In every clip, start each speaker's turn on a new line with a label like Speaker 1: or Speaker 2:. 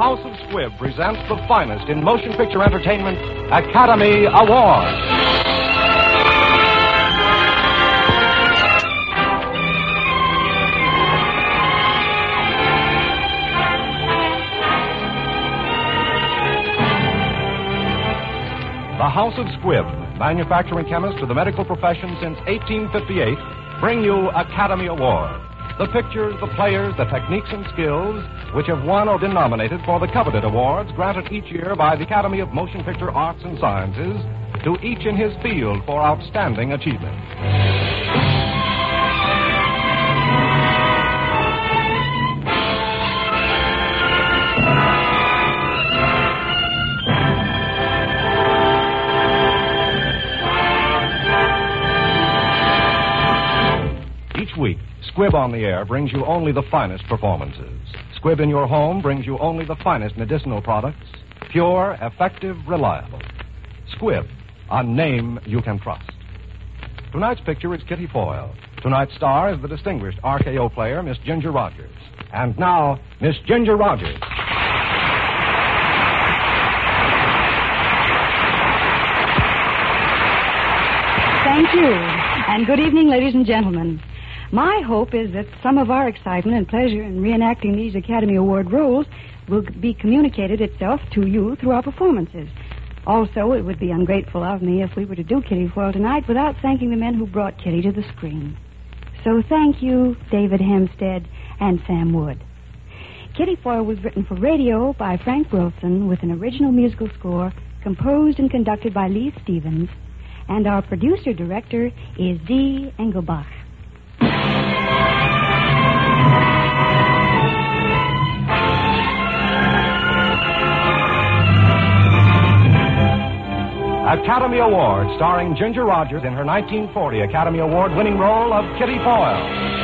Speaker 1: House of Squibb presents the finest in motion picture entertainment, Academy Award. The House of Squibb, manufacturing chemists to the medical profession since 1858, bring you Academy Award. The pictures, the players, the techniques and skills which have won or been nominated for the coveted awards granted each year by the Academy of Motion Picture Arts and Sciences to each in his field for outstanding achievement. Each week, Squibb on the Air brings you only the finest performances. Squibb in your home brings you only the finest medicinal products, pure, effective, reliable. Squibb, a name you can trust. Tonight's picture is Kitty Foyle. Tonight's star is the distinguished RKO player, Miss Ginger Rogers. And now, Miss Ginger Rogers.
Speaker 2: Thank you. And good evening, ladies and gentlemen. My hope is that some of our excitement and pleasure in reenacting these Academy Award roles will be communicated itself to you through our performances. Also, it would be ungrateful of me if we were to do Kitty Foyle tonight without thanking the men who brought Kitty to the screen. So thank you, David Hempstead and Sam Wood. Kitty Foyle was written for radio by Frank Wilson with an original musical score composed and conducted by Lee Stevens, and our producer-director is D. Engelbach.
Speaker 1: Academy Award, starring Ginger Rogers in her 1940 Academy Award-winning role of Kitty Foyle.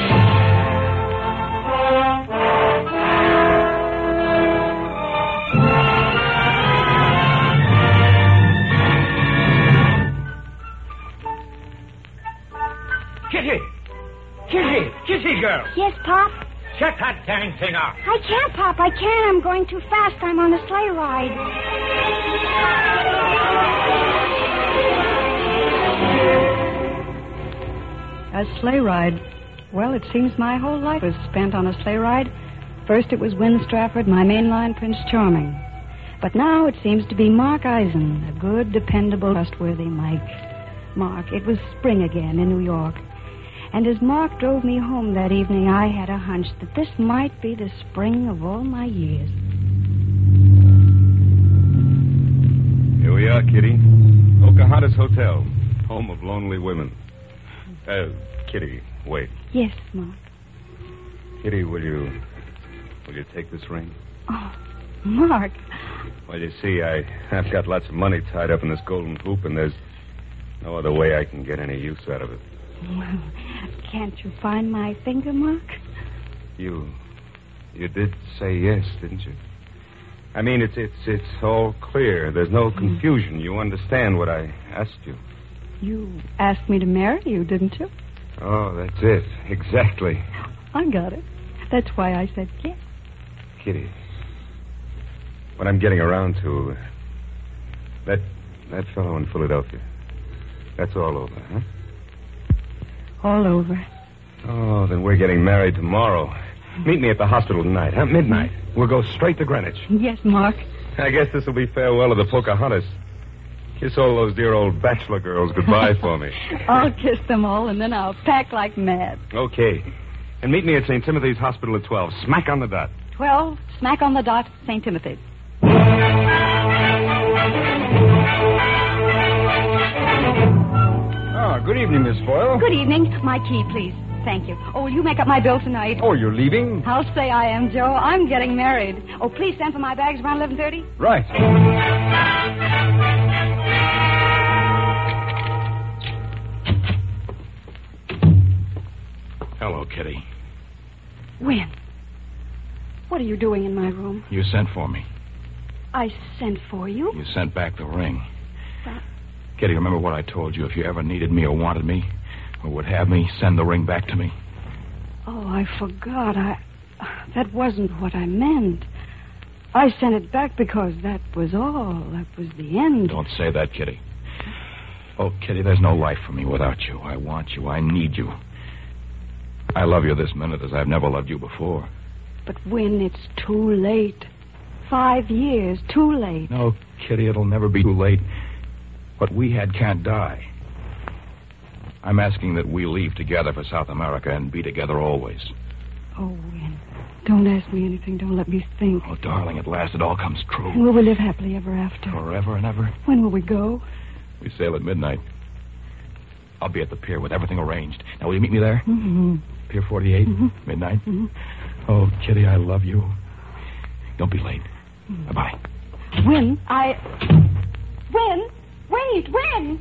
Speaker 3: Kitty! Kitty! Kitty, girl!
Speaker 4: Yes, Pop?
Speaker 3: Shut that dang thing off.
Speaker 4: I can't, Pop. I can't. I'm going too fast. I'm on a sleigh ride.
Speaker 2: A sleigh ride. Well, it seems my whole life is spent on a sleigh ride. First it was Win Strafford, my mainline Prince Charming. But now it seems to be Mark Eisen, a good, dependable, trustworthy Mike. Mark, it was spring again in New York. And as Mark drove me home that evening, I had a hunch that this might be the spring of all my years.
Speaker 5: Here we are, Kitty. Pocahontas Hotel, home of lonely women. Kitty, wait.
Speaker 2: Yes, Mark.
Speaker 5: Kitty, will you take this ring?
Speaker 2: Oh, Mark.
Speaker 5: Well, you see, I've got lots of money tied up in this golden hoop, and there's no other way I can get any use out of it.
Speaker 2: Well, can't you find my finger, Mark?
Speaker 5: You did say yes, didn't you? I mean, it's all clear. There's no confusion. You understand what I asked you.
Speaker 2: You asked me to marry you, didn't you?
Speaker 5: Oh, that's it. Exactly.
Speaker 2: I got it. That's why I said yes.
Speaker 5: Kitty, what I'm getting around to, that fellow in Philadelphia, that's all over, huh?
Speaker 2: All over.
Speaker 5: Oh, then we're getting married tomorrow. Meet me at the hospital tonight, huh? Midnight. We'll go straight to Greenwich.
Speaker 2: Yes, Mark.
Speaker 5: I guess this will be farewell to the Pocahontas. Kiss all those dear old bachelor girls goodbye for me.
Speaker 2: I'll kiss them all, and then I'll pack like mad.
Speaker 5: Okay. And meet me at St. Timothy's Hospital at 12. Smack on the dot.
Speaker 2: 12, smack on the dot, St. Timothy's.
Speaker 6: Oh, good evening, Miss Foyle.
Speaker 2: Good evening. My key, please. Thank you. Oh, will you make up my bill tonight?
Speaker 6: Oh, you're leaving?
Speaker 2: I'll say I am, Joe. I'm getting married. Oh, please send for my bags around 11:30.
Speaker 6: Right.
Speaker 7: Hello, Kitty.
Speaker 2: Win. What are you doing in my room?
Speaker 7: You sent for me.
Speaker 2: I sent for you?
Speaker 7: You sent back the ring. Kitty, remember what I told you? If you ever needed me or wanted me, or would have me, send the ring back to me.
Speaker 2: Oh, I forgot. That wasn't what I meant. I sent it back because that was all. That was the end.
Speaker 7: Don't say that, Kitty. Oh, Kitty, there's no life for me without you. I want you. I need you. I love you this minute as I've never loved you before.
Speaker 2: But when it's too late. 5 years, too late.
Speaker 7: No, Kitty, it'll never be too late. What we had can't die. I'm asking that we leave together for South America and be together always.
Speaker 2: Oh, Win, don't ask me anything. Don't let me think.
Speaker 7: Oh, darling, at last it all comes true.
Speaker 2: And will we live happily ever after?
Speaker 7: Forever and ever.
Speaker 2: When will we go?
Speaker 7: We sail at midnight. I'll be at the pier with everything arranged. Now, will you meet me there?
Speaker 2: Mm-hmm.
Speaker 7: Pier 48, midnight. Mm-hmm. Oh, Kitty, I love you. Don't be late. Mm-hmm. Bye-bye.
Speaker 2: Win, Win! Wait, Win!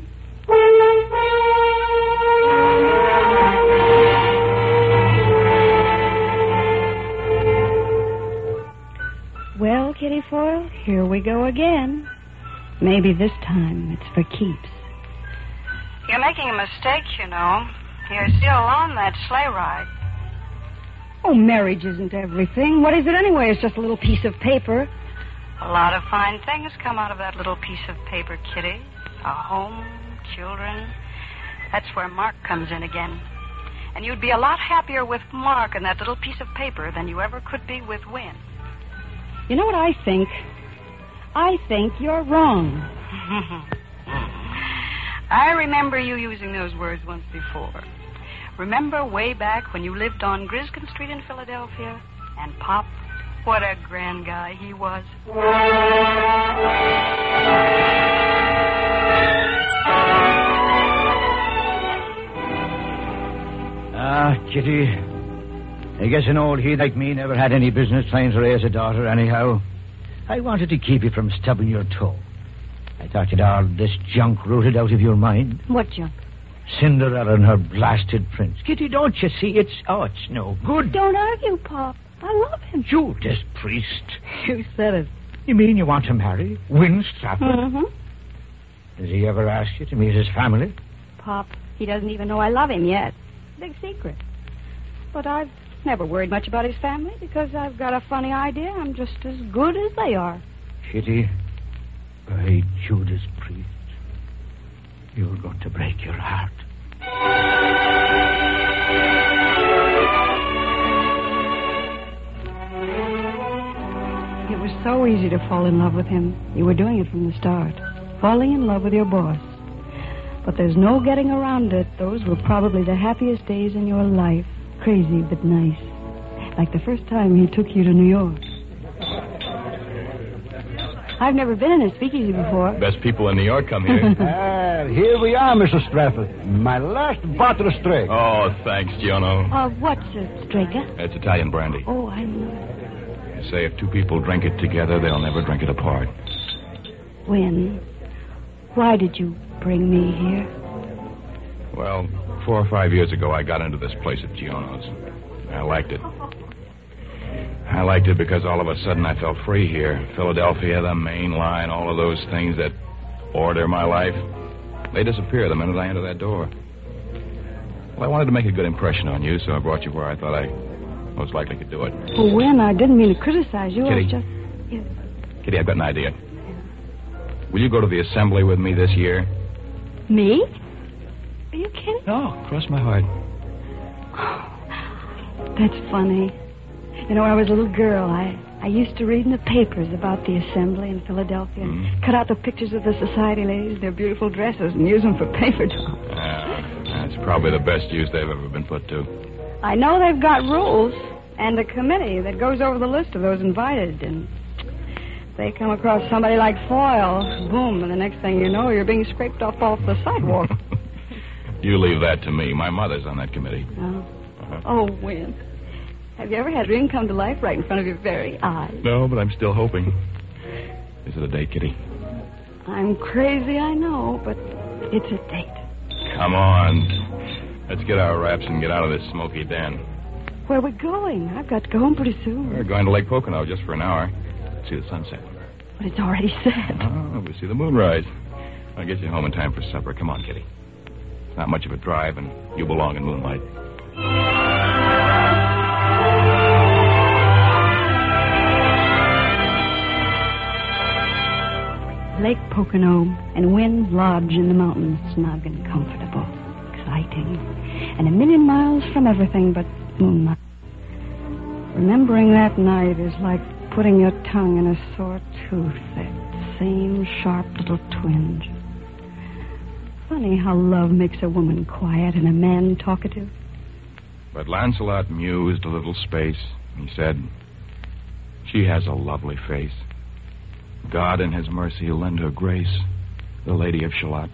Speaker 2: Well, Kitty Foyle, here we go again. Maybe this time it's for keeps.
Speaker 8: You're making a mistake, you know. You're still on that sleigh ride.
Speaker 2: Oh, marriage isn't everything. What is it anyway? It's just a little piece of paper.
Speaker 8: A lot of fine things come out of that little piece of paper, Kitty. A home, children. That's where Mark comes in again. And you'd be a lot happier with Mark and that little piece of paper than you ever could be with Win.
Speaker 2: You know what I think? I think you're wrong.
Speaker 8: I remember you using those words once before. Remember way back when you lived on Griscom Street in Philadelphia? And Pop, what a grand guy he was.
Speaker 3: Kitty, I guess an old heath like me never had any business trying to raise a daughter anyhow. I wanted to keep you from stubbing your toe. I thought you'd all this junk rooted out of your mind.
Speaker 2: What junk?
Speaker 3: Cinderella and her blasted prince. Kitty, don't you see? It's no good.
Speaker 2: Don't argue, Pop. I love him.
Speaker 3: Judas Priest.
Speaker 2: You said it.
Speaker 3: You mean you want to marry Win Stratford?
Speaker 2: Mm-hmm.
Speaker 3: Does he ever ask you to meet his family?
Speaker 2: Pop, he doesn't even know I love him yet. Big secret. But I've never worried much about his family because I've got a funny idea I'm just as good as they are.
Speaker 3: Kitty, by Judas Priest, you're going to break your heart.
Speaker 2: It was so easy to fall in love with him. You were doing it from the start. Falling in love with your boss. But there's no getting around it. Those were probably the happiest days in your life. Crazy but nice. Like the first time he took you to New York. I've never been in a speakeasy before.
Speaker 7: Best people in New York come here.
Speaker 6: Here we are, Mr. Stratford. My last bottle of straight.
Speaker 7: Oh, thanks, Giono.
Speaker 2: What's a Strega?
Speaker 7: It's Italian brandy.
Speaker 2: Oh, I know.
Speaker 7: They say if two people drink it together, they'll never drink it apart.
Speaker 2: Win, why did you bring me here?
Speaker 7: Well, 4 or 5 years ago, I got into this place at Giono's. I liked it. I liked it because all of a sudden I felt free here. Philadelphia, the main line, all of those things that order my life, they disappear the minute I enter that door. Well, I wanted to make a good impression on you, so I brought you where I thought I most likely could do it.
Speaker 2: Well, Win, I didn't mean to criticize you.
Speaker 7: Kitty.
Speaker 2: I was just... Yeah.
Speaker 7: Kitty, I've got an idea. Will you go to the assembly with me this year?
Speaker 2: Me? Are you kidding?
Speaker 7: No, cross my heart.
Speaker 2: That's funny. You know, when I was a little girl, I used to read in the papers about the assembly in Philadelphia. And cut out the pictures of the society ladies, their beautiful dresses, and use them for paper dolls.
Speaker 7: That's probably the best use they've ever been put to.
Speaker 2: I know they've got rules and a committee that goes over the list of those invited. And they come across somebody like Foyle, boom, and the next thing you know, you're being scraped off the sidewalk.
Speaker 7: You leave that to me. My mother's on that committee.
Speaker 2: Oh, oh, Win. Have you ever had Ring come to life right in front of your very eyes?
Speaker 7: No, but I'm still hoping. Is it a date, Kitty?
Speaker 2: I'm crazy, I know, but it's a date.
Speaker 7: Come on. Let's get our wraps and get out of this smoky den.
Speaker 2: Where are we going? I've got to go home pretty soon.
Speaker 7: We're going to Lake Pocono just for an hour. See the sunset.
Speaker 2: But it's already set.
Speaker 7: Oh, we'll see the moonrise. I'll get you home in time for supper. Come on, Kitty. It's not much of a drive, and you belong in moonlight.
Speaker 2: Lake Pocono and Wynn's Lodge in the mountains, snug and comfortable, exciting, and a million miles from everything but moonlight. Remembering that night is like putting your tongue in a sore tooth, that same sharp little twinge. Funny how love makes a woman quiet and a man talkative.
Speaker 7: But Lancelot mused a little space. He said, "She has a lovely face. God in his mercy lend her grace, the Lady of Shalott."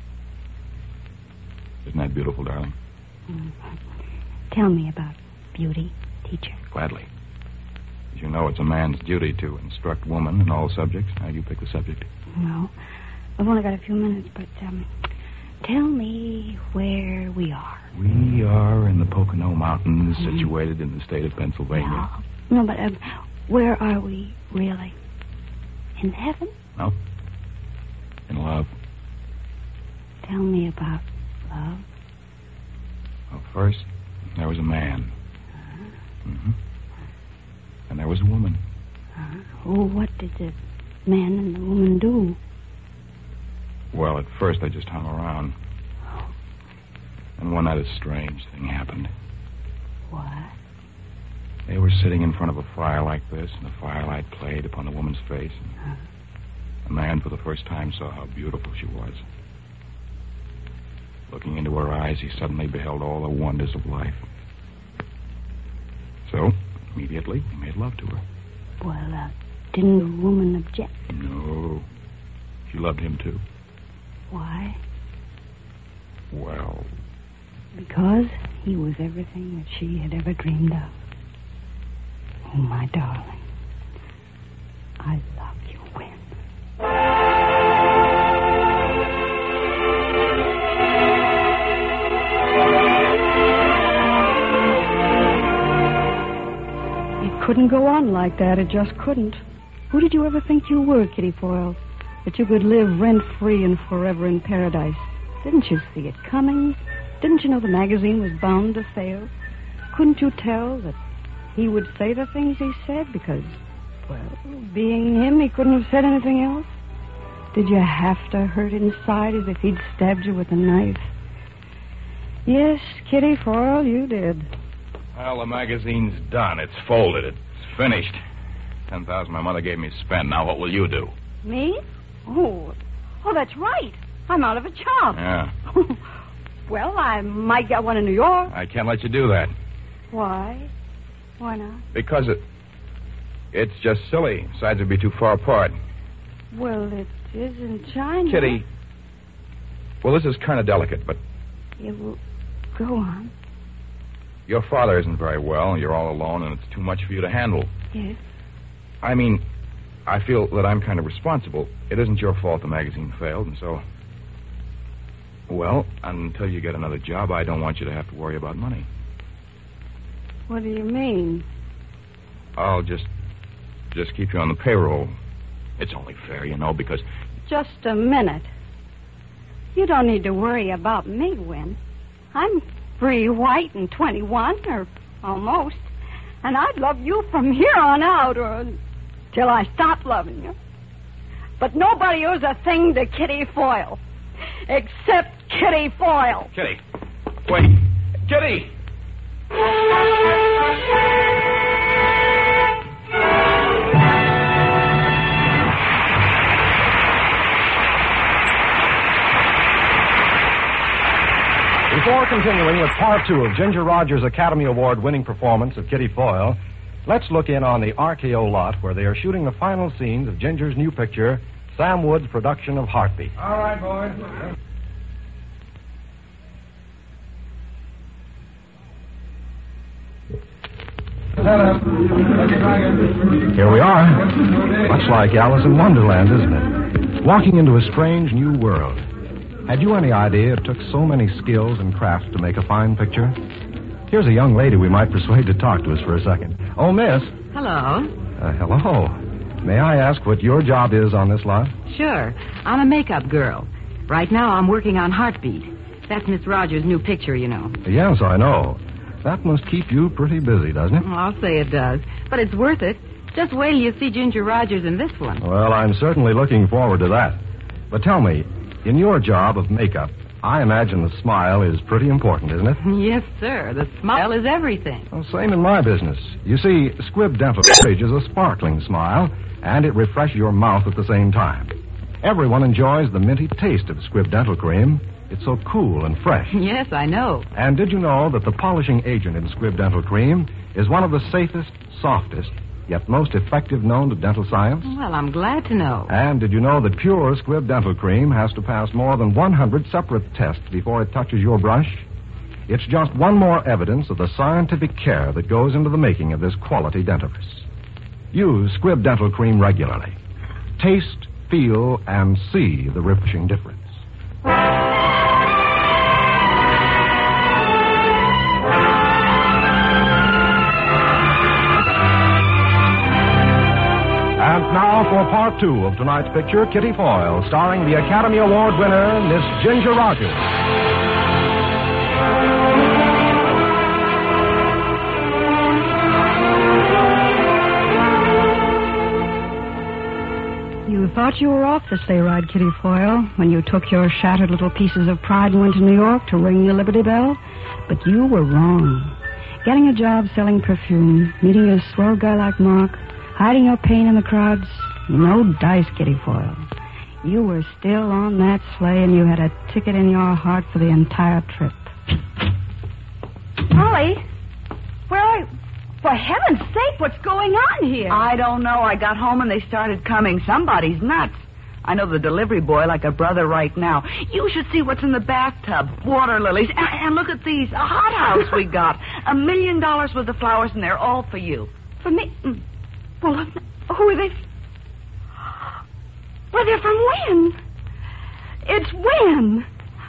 Speaker 7: Isn't that beautiful, darling?
Speaker 2: Tell me about beauty, teacher.
Speaker 7: Gladly. As you know, it's a man's duty to instruct woman in all subjects. Now, you pick the subject.
Speaker 2: No, I've only got a few minutes, but tell me where we are.
Speaker 7: We are in the Pocono Mountains, situated in the state of Pennsylvania.
Speaker 2: No, but where are we, really? In heaven?
Speaker 7: No. In love.
Speaker 2: Tell me about love.
Speaker 7: Well, first, there was a man. Mm-hmm. And there was a woman.
Speaker 2: Oh, what did the man and the woman do?
Speaker 7: Well, at first they just hung around. And one night a strange thing happened.
Speaker 2: What?
Speaker 7: They were sitting in front of a fire like this, and the firelight played upon the woman's face. And the man, for the first time, saw how beautiful she was. Looking into her eyes, he suddenly beheld all the wonders of life. So, immediately, he made love to her.
Speaker 2: Well, didn't the woman object?
Speaker 7: No. She loved him, too.
Speaker 2: Why?
Speaker 7: Well...
Speaker 2: because he was everything that she had ever dreamed of. Oh, my darling. I love you, Wynn. It couldn't go on like that. It just couldn't. Who did you ever think you were, Kitty Foyle? That you could live rent-free and forever in paradise? Didn't you see it coming? Didn't you know the magazine was bound to fail? Couldn't you tell that he would say the things he said because, well, being him, he couldn't have said anything else? Did you have to hurt inside as if he'd stabbed you with a knife? Yes, Kitty Foyle, you did.
Speaker 7: Well, the magazine's done. It's folded. It's finished. $10,000 my mother gave me to spend. Now what will you do?
Speaker 2: Me? Oh, that's right. I'm out of a job.
Speaker 7: Yeah.
Speaker 2: Well, I might get one in New York.
Speaker 7: I can't let you do that.
Speaker 2: Why? Why not?
Speaker 7: Because it's just silly. Sides would be too far apart.
Speaker 2: Well, it is in China.
Speaker 7: Kitty. Well, this is kind of delicate, but...
Speaker 2: Yeah, well, go on.
Speaker 7: Your father isn't very well. You're all alone, and it's too much for you to handle.
Speaker 2: Yes?
Speaker 7: I mean, I feel that I'm kind of responsible. It isn't your fault the magazine failed, and so... Well, until you get another job, I don't want you to have to worry about money.
Speaker 2: What do you mean?
Speaker 7: I'll just keep you on the payroll. It's only fair, you know, because...
Speaker 2: Just a minute. You don't need to worry about me, Wynn. I'm free, white, and 21, or almost. And I'd love you from here on out, or till I stop loving you. But nobody owes a thing to Kitty Foyle. Except Kitty Foyle.
Speaker 7: Kitty. Wait. Kitty!
Speaker 1: Before continuing with part 2 of Ginger Rogers' Academy Award-winning performance of Kitty Foyle, let's look in on the RKO lot where they are shooting the final scenes of Ginger's new picture, Sam Wood's production of Heartbeat.
Speaker 6: All right, boys.
Speaker 1: Here we are. Much like Alice in Wonderland, isn't it? Walking into a strange new world. Had you any idea it took so many skills and crafts to make a fine picture? Here's a young lady we might persuade to talk to us for a second. Oh, miss.
Speaker 9: Hello.
Speaker 1: Hello. May I ask what your job is on this lot?
Speaker 9: Sure. I'm a makeup girl. Right now I'm working on Heartbeat. That's Miss Rogers' new picture, you know.
Speaker 1: Yes, I know. That must keep you pretty busy, doesn't it?
Speaker 9: I'll say it does. But it's worth it. Just wait till you see Ginger Rogers in this one.
Speaker 1: Well, I'm certainly looking forward to that. But tell me, in your job of makeup, I imagine the smile is pretty important, isn't it?
Speaker 9: Yes, sir. The smile is everything.
Speaker 1: Well, same in my business. You see, Squibb Dental Courage is a sparkling smile, and it refreshes your mouth at the same time. Everyone enjoys the minty taste of Squibb Dental Cream. It's so cool and fresh.
Speaker 9: Yes, I know.
Speaker 1: And did you know that the polishing agent in Squibb Dental Cream is one of the safest, softest, yet most effective known to dental science?
Speaker 9: Well, I'm glad to know.
Speaker 1: And did you know that pure Squibb Dental Cream has to pass more than 100 separate tests before it touches your brush? It's just one more evidence of the scientific care that goes into the making of this quality dentifrice. Use Squibb Dental Cream regularly. Taste, feel, and see the refreshing difference. And now for part 2 of tonight's picture, Kitty Foyle, starring the Academy Award winner, Miss Ginger Rogers.
Speaker 2: You thought you were off the sleigh ride, Kitty Foyle, when you took your shattered little pieces of pride and went to New York to ring the Liberty Bell. But you were wrong. Getting a job selling perfume, meeting a swell guy like Mark, hiding your pain in the crowds, no dice, Kitty Foyle. You were still on that sleigh, and you had a ticket in your heart for the entire trip.
Speaker 10: Molly, where are you? For heaven's sake, what's going on here?
Speaker 8: I don't know. I got home and they started coming. Somebody's nuts. I know the delivery boy like a brother right now. You should see what's in the bathtub. Water lilies. And look at these. A hothouse we got. $1 million worth of flowers, and they're all for you.
Speaker 10: For me? Well, who are they? Well, they're from Wynn. It's Wynn.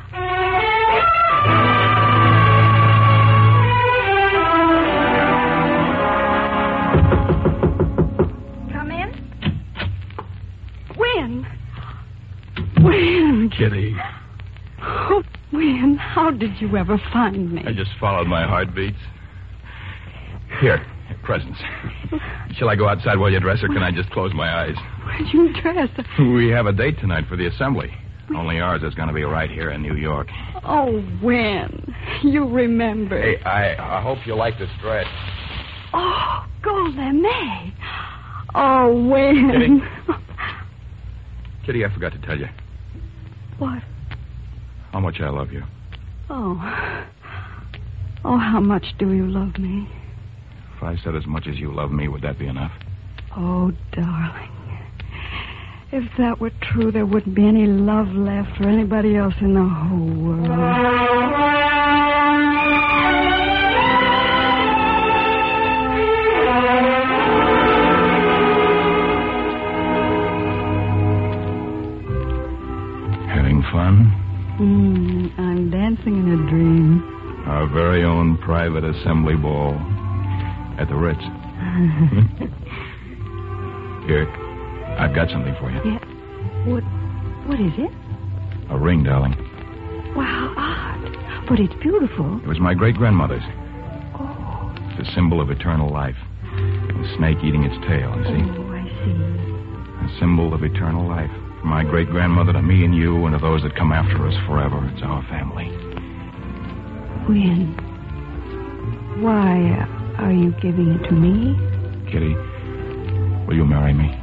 Speaker 10: Come in. Wynn. Wynn.
Speaker 7: Kitty.
Speaker 2: Oh, Wynn, how did you ever find me?
Speaker 7: I just followed my heartbeats. Here, presents. Shall I go outside while you dress, or can I just close my eyes?
Speaker 2: Where'd you dress?
Speaker 7: We have a date tonight for the assembly. Only ours is going to be right here in New York.
Speaker 2: Oh, Wynn, you remember.
Speaker 7: Hey, I hope you like this dress.
Speaker 2: Oh, Goldie. Oh, Wynn.
Speaker 7: Kitty, I forgot to tell you.
Speaker 2: What?
Speaker 7: How much I love you.
Speaker 2: Oh, how much do you love me?
Speaker 7: If I said as much as you love me, would that be enough?
Speaker 2: Oh, darling. If that were true, there wouldn't be any love left for anybody else in the whole world.
Speaker 7: Having fun?
Speaker 2: I'm dancing in a dream.
Speaker 7: Our very own private assembly ball at the Ritz. Here, I've got something for you.
Speaker 2: Yeah. What is it?
Speaker 7: A ring, darling.
Speaker 2: Wow, odd. But it's beautiful.
Speaker 7: It was my great-grandmother's.
Speaker 2: Oh.
Speaker 7: It's a symbol of eternal life. A snake eating its tail, you see?
Speaker 2: Oh, I see.
Speaker 7: A symbol of eternal life. From my great-grandmother to me and you and to those that come after us forever. It's our family.
Speaker 2: Wynn, why are you giving it to me?
Speaker 7: Kitty, will you marry me?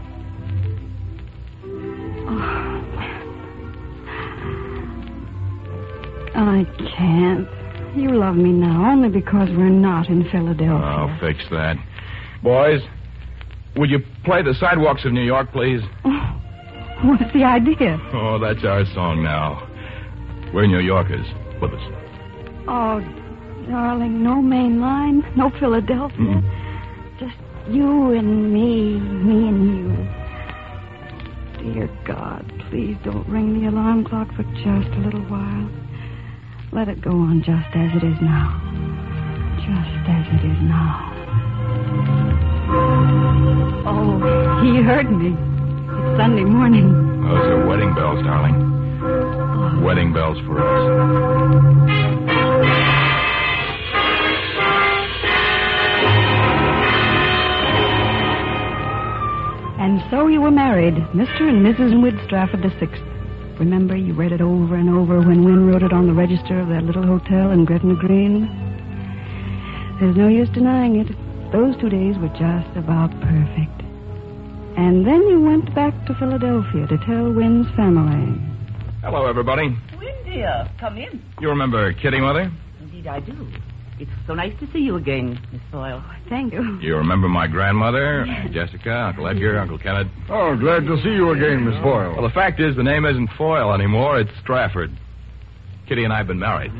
Speaker 2: I can't. You love me now only because we're not in Philadelphia.
Speaker 7: I'll fix that. Boys, would you play the sidewalks of New York, please?
Speaker 2: Oh, what's the idea?
Speaker 7: Oh, that's our song now. We're New Yorkers. With us.
Speaker 2: Oh, darling, no main line, no Philadelphia. Just you and me and you. Dear God, please don't ring the alarm clock for just a little while. Let it go on just as it is now. Just as it is now. Oh, he heard me. It's Sunday morning.
Speaker 7: Those are wedding bells, darling.
Speaker 2: Oh.
Speaker 7: Wedding bells for us.
Speaker 2: married, Mr. and Mrs. Wynwood Strafford VI. Remember, you read it over and over when Wynne wrote it on the register of that little hotel in Gretna Green. There's no use denying it. Those 2 days were just about perfect. And then you went back to Philadelphia to tell Wynne's family.
Speaker 7: Hello, everybody.
Speaker 11: Wynne, dear, come in.
Speaker 7: You remember Kitty, Mother?
Speaker 11: Indeed, I do. It's so nice to see you again, Miss Foyle.
Speaker 2: Thank you.
Speaker 7: You remember my grandmother, Jessica, Uncle Edgar, Uncle Kenneth?
Speaker 6: Oh, glad to see you again, Miss Foyle.
Speaker 7: Well, the fact is, the name isn't Foyle anymore. It's Strafford. Kitty and I have been married.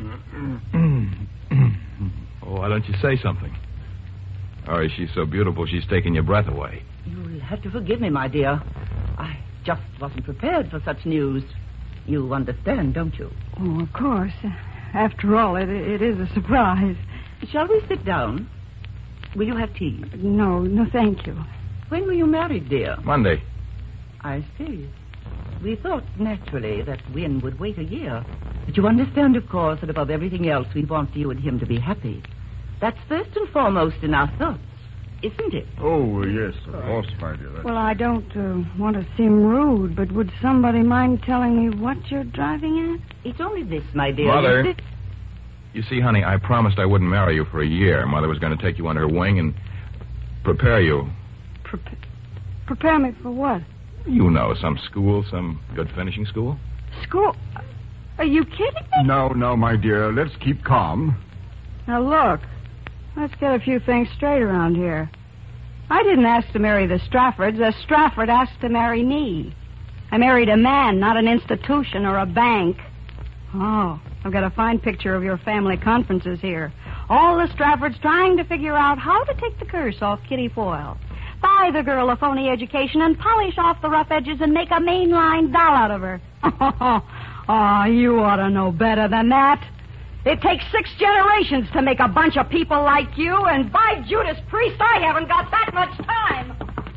Speaker 7: Oh, why don't you say something? Or is she so beautiful she's taking your breath away?
Speaker 11: You'll have to forgive me, my dear. I just wasn't prepared for such news. You understand, don't you?
Speaker 2: Oh, of course. After all, it is a surprise.
Speaker 11: Shall we sit down? Will you have tea?
Speaker 2: No, thank you.
Speaker 11: When were you married, dear?
Speaker 7: Monday.
Speaker 11: I see. We thought, naturally, that Wynne would wait a year. But you understand, of course, that above everything else, we want you and him to be happy. That's first and foremost in our thoughts, isn't it?
Speaker 6: Oh, yes, of course, my dear.
Speaker 2: Well, I don't want to seem rude, but would somebody mind telling me what you're driving at?
Speaker 11: It's only this, my dear.
Speaker 7: Mother. You see, honey, I promised I wouldn't marry you for a year. Mother was going to take you under her wing and prepare you.
Speaker 2: Prepare me for what?
Speaker 7: You know, some school, some good finishing school.
Speaker 2: School? Are you kidding me?
Speaker 6: No, my dear. Let's keep calm.
Speaker 2: Now, look. Let's get a few things straight around here. I didn't ask to marry the Straffords. The Strafford asked to marry me. I married a man, not an institution or a bank. Oh, I've got a fine picture of your family conferences here. All the Straffords trying to figure out how to take the curse off Kitty Foyle. Buy the girl a phony education and polish off the rough edges and make a mainline doll out of her. Oh, you ought to know better than that. It takes 6 generations to make a bunch of people like you, and by Judas Priest, I haven't got that much time.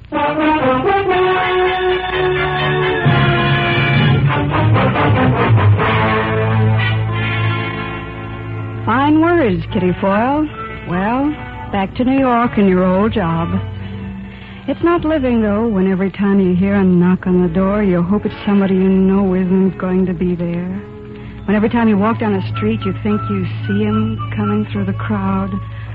Speaker 2: Fine words, Kitty Foyle. Well, back to New York and your old job. It's not living, though, when every time you hear a knock on the door, you hope it's somebody you know isn't going to be there. When every time you walk down a street, you think you see him coming through the crowd.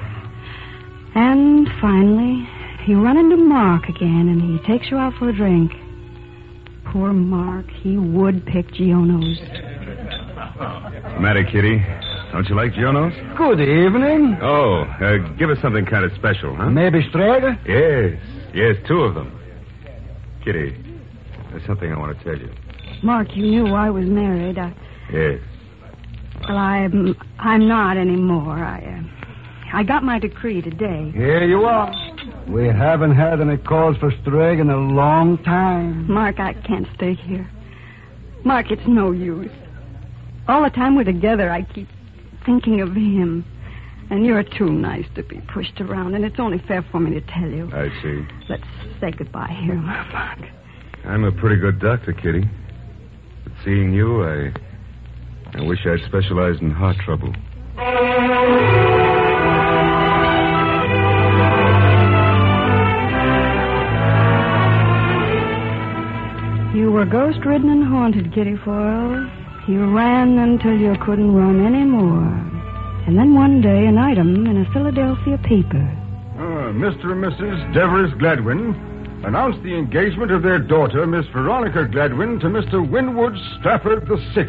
Speaker 2: And finally, you run into Mark again, and he takes you out for a drink. Poor Mark, he would pick Giono's.
Speaker 5: Matter, Kitty. Don't you like Giono's?
Speaker 6: Good evening.
Speaker 5: Oh, give us something kind of special, huh?
Speaker 6: Maybe straight?
Speaker 5: Yes, 2 of them. Kitty, there's something I want to tell you.
Speaker 2: Mark, you knew I was married.
Speaker 5: Yes.
Speaker 2: Well, I'm not anymore. I got my decree today.
Speaker 6: Here you are. We haven't had any calls for Strag in a long time.
Speaker 2: Mark, I can't stay here. Mark, it's no use. All the time we're together, I keep thinking of him. And you're too nice to be pushed around, and it's only fair for me to tell you.
Speaker 5: I see.
Speaker 2: Let's say goodbye here, Mark.
Speaker 5: I'm a pretty good doctor, Kitty. But seeing you, I wish I'd specialized in heart trouble.
Speaker 2: You were ghost-ridden and haunted, Kitty Foyle. You ran until you couldn't run anymore. And then one day, an item in a Philadelphia paper.
Speaker 6: Mr. and Mrs. Devereux Gladwin announced the engagement of their daughter, Miss Veronica Gladwin, to Mr. Wynwood Strafford VI.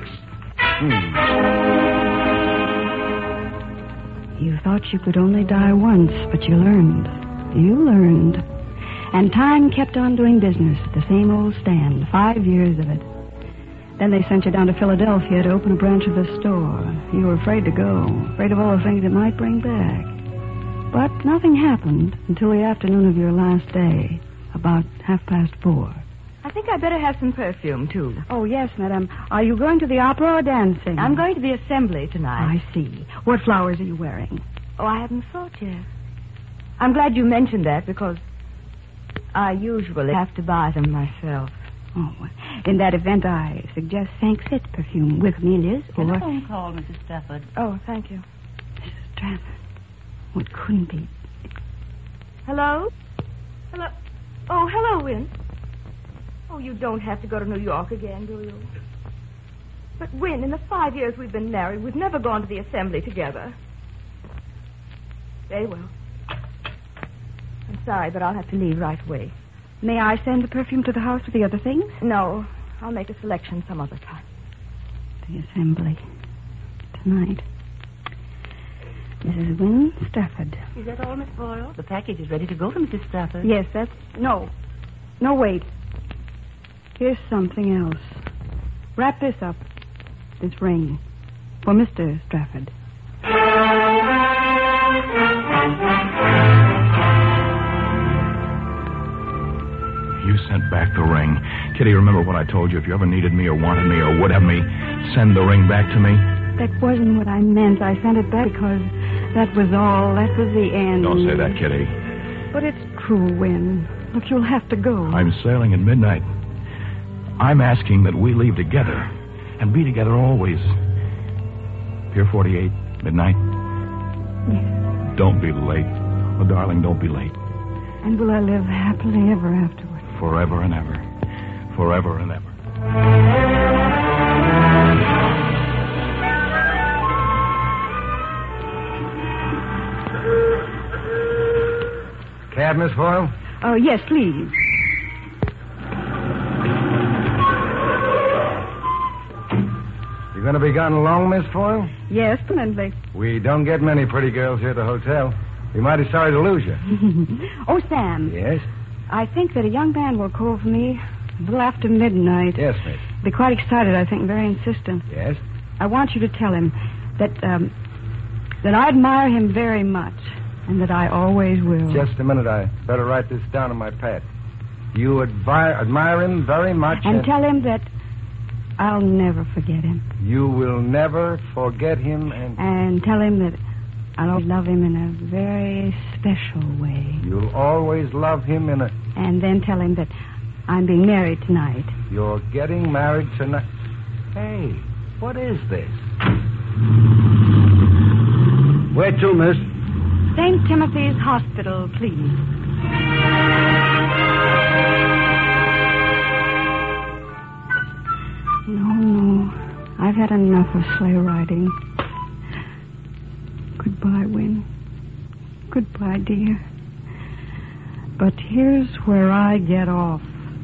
Speaker 2: You thought you could only die once, but you learned. You learned. And time kept on doing business at the same old stand, 5 years of it. Then they sent you down to Philadelphia to open a branch of the store. You were afraid to go, afraid of all the things it might bring back. But nothing happened until the afternoon of your last day, about 4:30.
Speaker 9: I think I better have some perfume, too.
Speaker 2: Oh, yes, madam. Are you going to the opera or dancing?
Speaker 9: I'm going to the assembly tonight.
Speaker 2: I see. What flowers are you wearing?
Speaker 9: Oh, I haven't thought yet. I'm glad you mentioned that, because I usually have to buy them myself.
Speaker 2: Oh, in that event, I suggest Saint-Fit perfume with Amelia's or...
Speaker 11: Telephone call, Mrs. Stafford.
Speaker 9: Oh, thank you.
Speaker 2: Mrs. Stafford. Oh, it couldn't be.
Speaker 9: Hello? Hello? Oh, hello, Wynne. Oh, you don't have to go to New York again, do you? But, Win, in the 5 years we've been married, we've never gone to the assembly together. Very well. I'm sorry, but I'll have to leave right away.
Speaker 2: May I send the perfume to the house with the other things?
Speaker 9: No. I'll make a selection some other time.
Speaker 2: The assembly. Tonight. Mrs. Wynne Stafford.
Speaker 11: Is that all, Miss Boyle? The package is ready to go for Mrs. Stafford.
Speaker 2: Yes, that's... No. No, wait. Here's something else. Wrap this up. This ring. For Mr. Stafford.
Speaker 7: You sent back the ring. Kitty, remember what I told you. If you ever needed me or wanted me or would have me, send the ring back to me.
Speaker 2: That wasn't what I meant. I sent it back because that was all. That was the end.
Speaker 7: Don't say that, Kitty.
Speaker 2: But it's true, Wynne. Look, you'll have to go.
Speaker 7: I'm sailing at midnight. I'm asking that we leave together and be together always. Pier 48, midnight.
Speaker 2: Yes.
Speaker 7: Don't be late. Oh, darling, don't be late.
Speaker 2: And will I live happily ever afterward?
Speaker 7: Forever and ever. Forever and ever.
Speaker 6: Cab, Miss Foyle?
Speaker 2: Oh, yes, please.
Speaker 6: You going to be gone long, Miss Foyle?
Speaker 2: Yes, permanently.
Speaker 6: We don't get many pretty girls here at the hotel. We're mighty sorry to lose you.
Speaker 2: Oh, Sam.
Speaker 6: Yes?
Speaker 2: I think that a young man will call for me a little after midnight.
Speaker 6: Yes, miss.
Speaker 2: Be quite excited, I think, very insistent.
Speaker 6: Yes?
Speaker 2: I want you to tell him that I admire him very much and that I always will.
Speaker 6: Just a minute. I better write this down on my pad. You admire him very much.
Speaker 2: And tell him that I'll never forget him.
Speaker 6: You will never forget him
Speaker 2: And tell him that I'll always love him in a very special way.
Speaker 6: You'll always love him in a...
Speaker 2: And then tell him that I'm being married tonight.
Speaker 6: You're getting married tonight? Hey, what is this? Where to, miss?
Speaker 2: St. Timothy's Hospital, please. No. I've had enough of sleigh riding. Goodbye, Wynne. Goodbye, dear. But here's where I get off.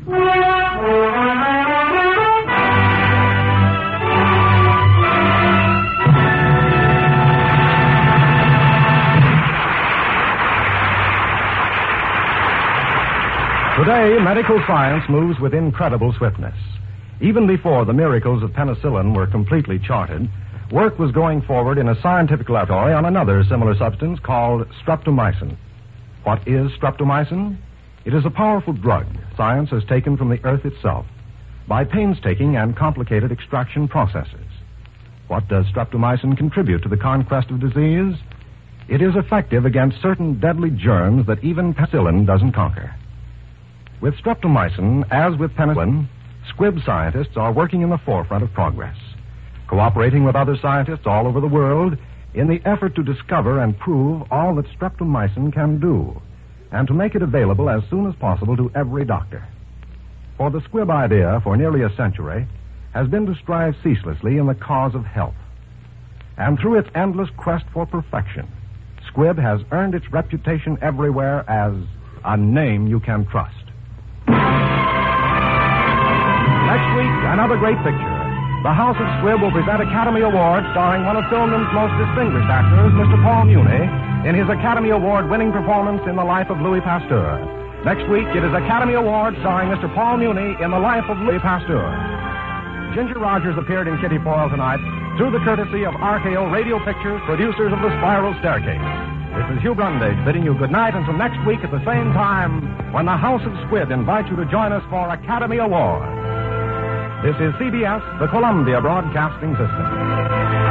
Speaker 1: Today, medical science moves with incredible swiftness. Even before the miracles of penicillin were completely charted, work was going forward in a scientific laboratory on another similar substance called streptomycin. What is streptomycin? It is a powerful drug science has taken from the earth itself by painstaking and complicated extraction processes. What does streptomycin contribute to the conquest of disease? It is effective against certain deadly germs that even penicillin doesn't conquer. With streptomycin, as with penicillin, Squibb scientists are working in the forefront of progress, cooperating with other scientists all over the world in the effort to discover and prove all that streptomycin can do, and to make it available as soon as possible to every doctor. For the Squibb idea, for nearly a century, has been to strive ceaselessly in the cause of health. And through its endless quest for perfection, Squibb has earned its reputation everywhere as a name you can trust. Next week, another great picture. The House of Squibb will present Academy Award starring one of filmdom's most distinguished actors, Mr. Paul Muni, in his Academy Award-winning performance in The Life of Louis Pasteur. Next week, it is Academy Award starring Mr. Paul Muni in The Life of Louis Pasteur. Ginger Rogers appeared in Kitty Foyle tonight through the courtesy of RKO Radio Pictures, producers of The Spiral Staircase. This is Hugh Brundage bidding you good night until next week at the same time when the House of Squibb invites you to join us for Academy Award. This is CBS, the Columbia Broadcasting System.